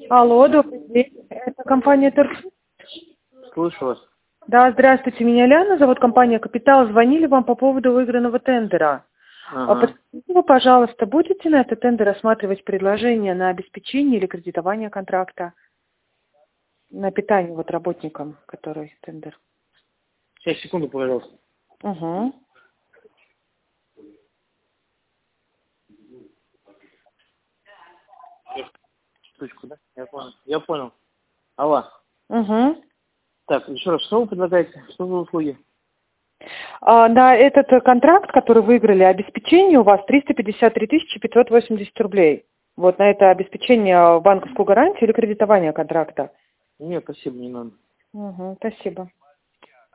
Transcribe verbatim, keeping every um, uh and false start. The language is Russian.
Алло, добрый день. Это компания Торг. Слышу вас. Да, здравствуйте, меня Ляна зовут, компания «Капитал». Звонили вам по поводу выигранного тендера. А Ага. Подскажите вы, пожалуйста, будете на этот тендер рассматривать предложение на обеспечение или кредитование контракта? На питание вот работникам, который тендер. Сейчас, секунду, пожалуйста. Угу. Точку, да? Я понял. Я понял. Алло. Угу. Так, еще раз, что вы предлагаете? Что за услуги? А на этот э, контракт, который выиграли, обеспечение у вас триста пятьдесят три тысячи пятьсот восемьдесят рублей. Вот на это обеспечение банковскую гарантию или кредитование контракта. Нет, спасибо, не надо. Угу, спасибо.